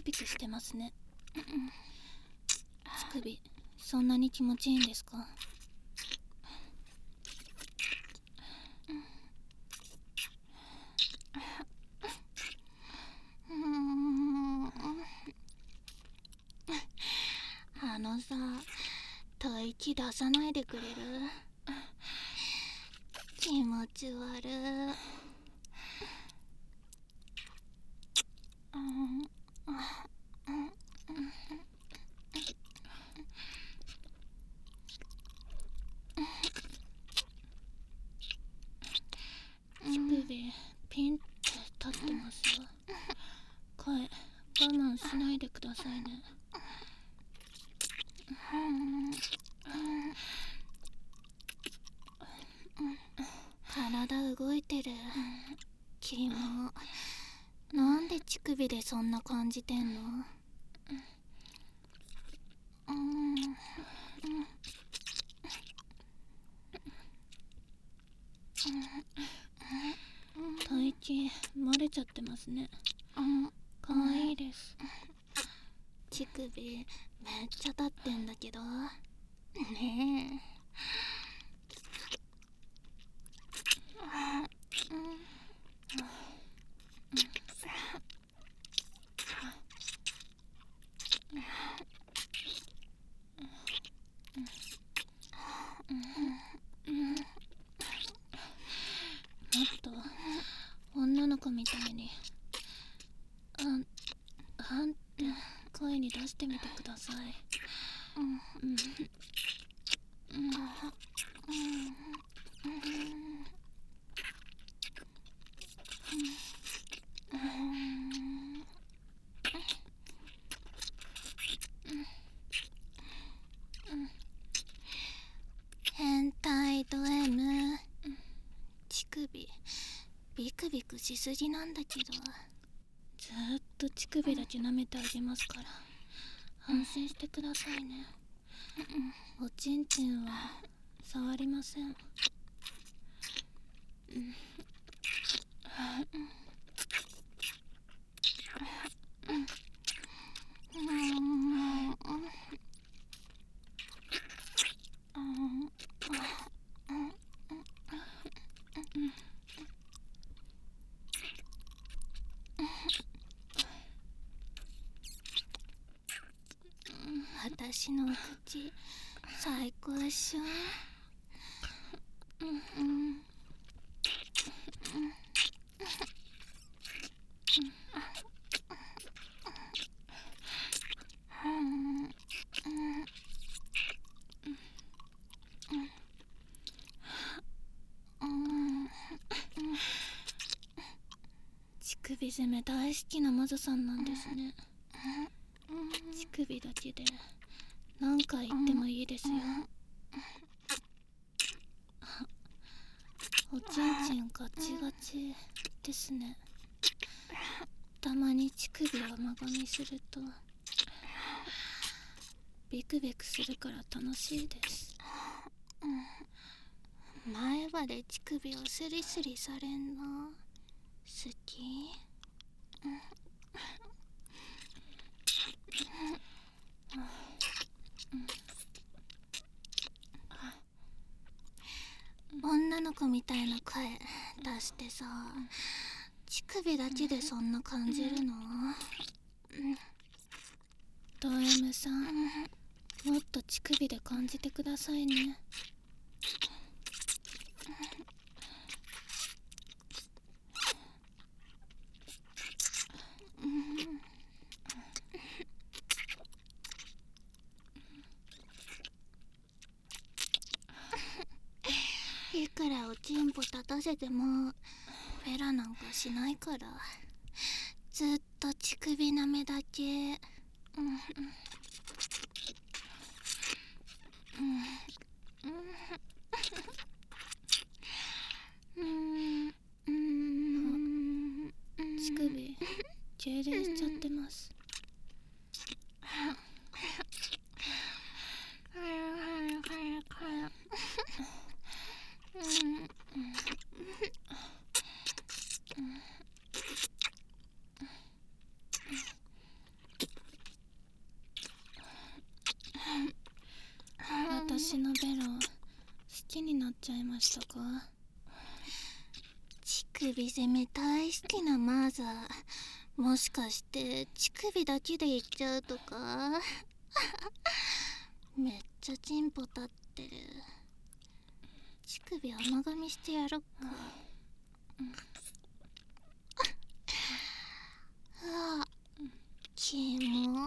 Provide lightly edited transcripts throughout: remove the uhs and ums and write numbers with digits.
クピクしてますね。乳首そんなに気持ちいいんですか？さ、吐息出さないでくれる？気持ち悪い。乳首ピンって立ってますよ。声我慢しないでくださいね。体動いてる。キモ。なんで乳首でそんな感じてんの？吐息漏れちゃってますね。かわいいです。乳首めっちゃ立ってんだけどねえ。もっと女の子みたいにあんって声に出してみてください。変態ド M。 乳首ビクビクしすぎなんだけど。ずっと乳首だけ舐めてあげますから安心してくださいね。おちんちんは触りません。私の口最高っしょ。乳首攻め大好きなマゾさんなんですね。乳首だけで何回言ってもいいですよ。おちんちんガチガチですね。たまに乳首を甘噛みするとビクビクするから楽しいです。前歯で乳首をスリスリされんの好き？女の子みたいな声出してさ、乳首だけでそんな感じるの？ド M さん、もっと乳首で感じてくださいね。いくらおちんぽ立たせてもフェラなんかしないから、ずっと乳首舐めだけ。乳首痙攣しちゃってます。 私のベロ好きになっちゃいましたか？乳首攻め大好きなマザー、もしかして乳首だけでいっちゃうとか？めっちゃチンポ立ってる。乳首甘噛みしてやろっか。あ、キモ。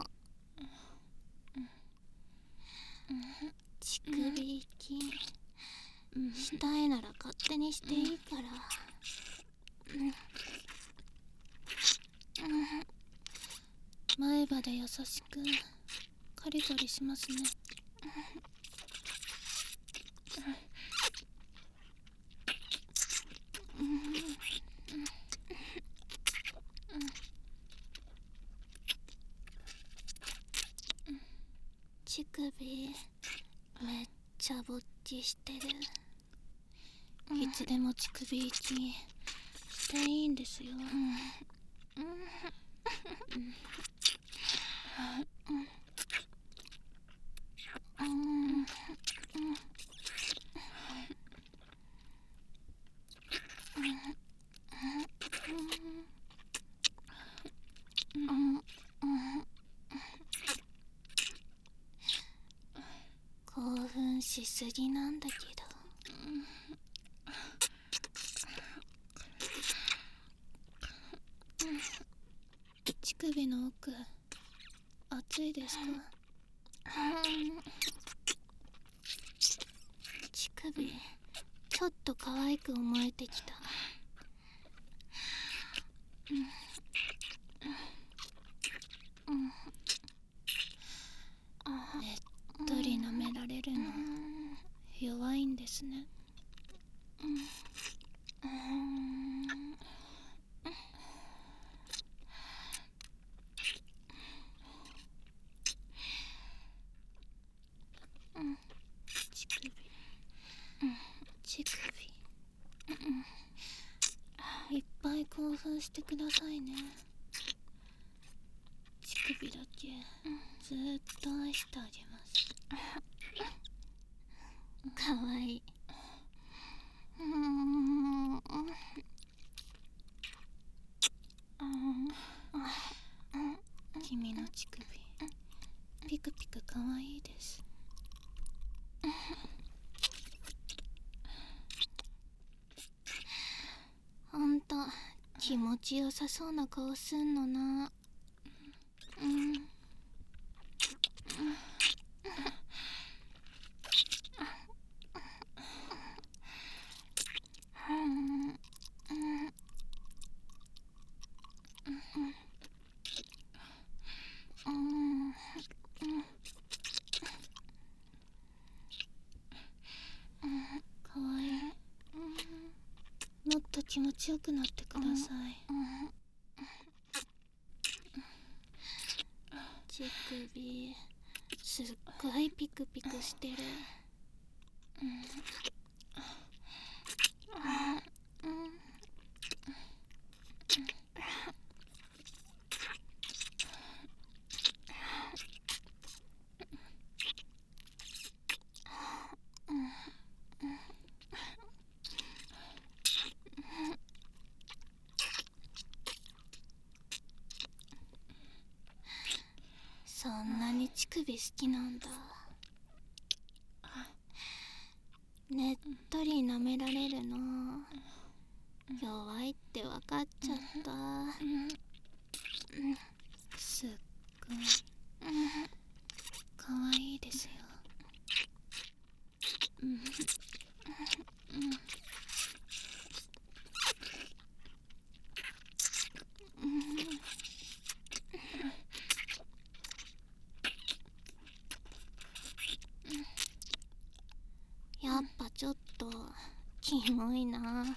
乳首息したいなら勝手にしていいから。前歯で優しくカリカリしますね。乳首めっちゃぼっちしてる。いつでも乳首息していいんですよ。興奮しすぎなんだけど。乳首の奥熱いですか？乳首ちょっと可愛く思えてきた。ねっとり舐められるの弱いんですね。乳首乳首いっぱい興奮してくださいね。乳首だけずーっと愛してあげます。かわいい。君の乳首ピクピクかわいいです。ほんと気持ちよさそうな顔すんのな。かわいい。もっと気持ちよくなってください。乳首すっごいピクピクしてる。そんなに乳首好きなんだ。ねっとり舐められるの弱いって分かっちゃった。すっごいかわいいですよ。やっぱちょっとキモいな。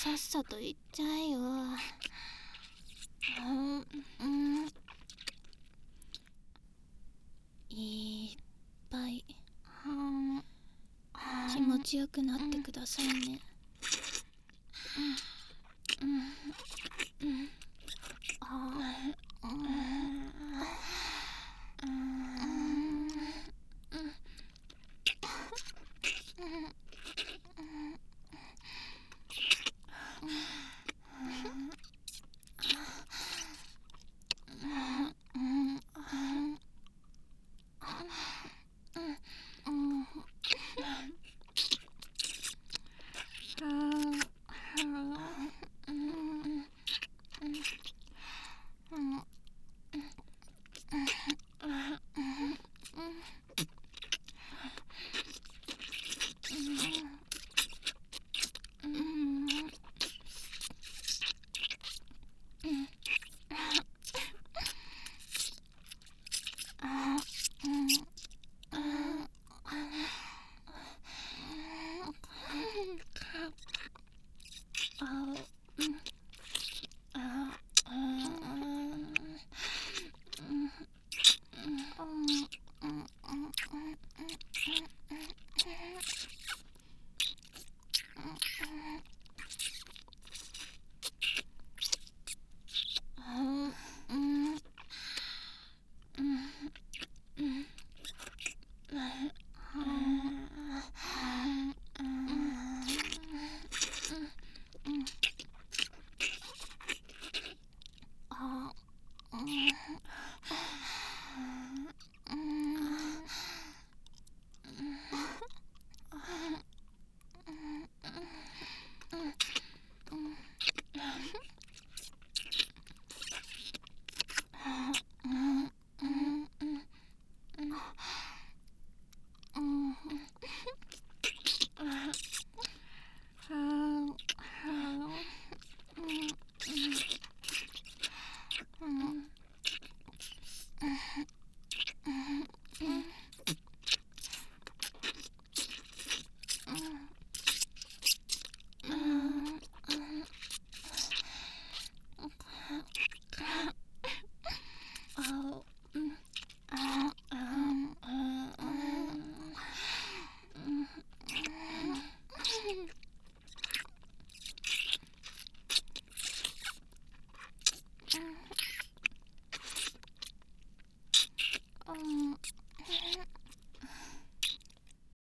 さっさと行っちゃえよ。いっぱい気持ちよくなってくださいね。